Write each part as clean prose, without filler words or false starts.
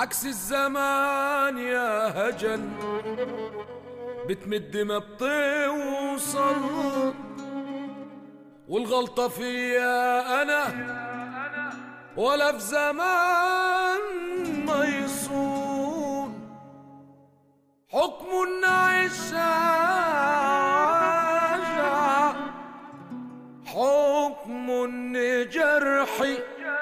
عكس الزمان يا هجن، بتمد ما بتوصل، والغلطة فيا أنا ولا في زمان ما يصون. حكم النعشة حكم جرحي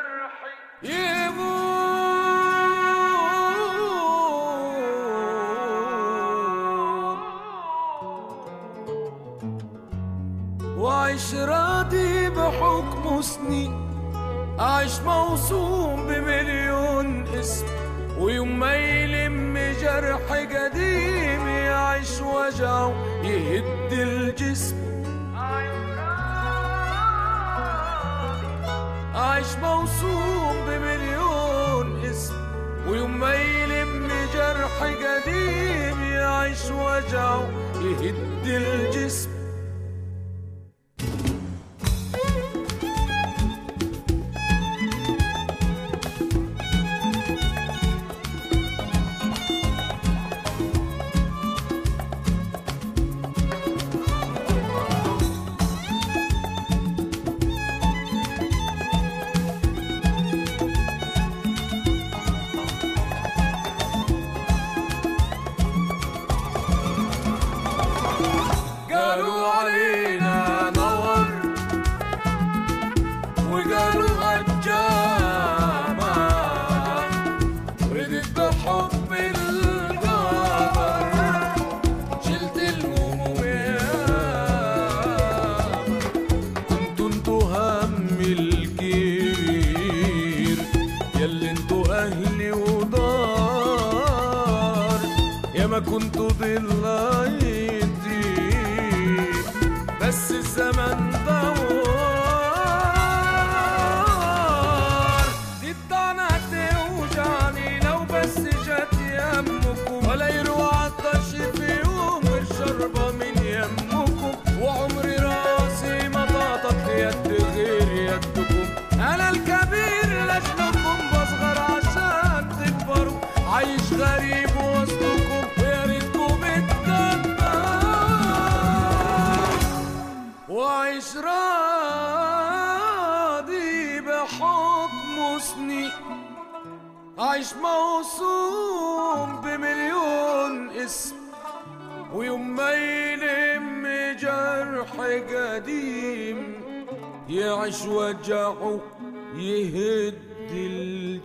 وعيش راضي بحكم سنين، أعيش موصوم بمليون اسم، ويوم ما يلم جرح قديم يعيش وجعه يهد الجسم. أعيش موصوم بمليون اسم، ويوم ما يلم جرح قديم يعيش وجعه يهد الجسم. قالوا علينا نور وقالوا هجامة، ردت بحكم القمر شلت الهموم ياما. كنتوا انتوا هم الكبير ياللي انتوا اهلي ودار، ياما كنتوا ضلايتي بس الزمن دوار. دي الطعنة توجعني لو بس جت يمكم، ولا يروى عطش في يوم الشربة من يمكم، وعمري راسي ما طاطت يد غير يدكم. أنا الكبير لأجلكم بصغر عشان تكبروا، عايش غريب وسطكم ويا ريتكم وعيش راضي بحكم سنين، عايش موصوم بمليون اسم، ويوم ما يلم جرح قديم يعيش وجعه يهد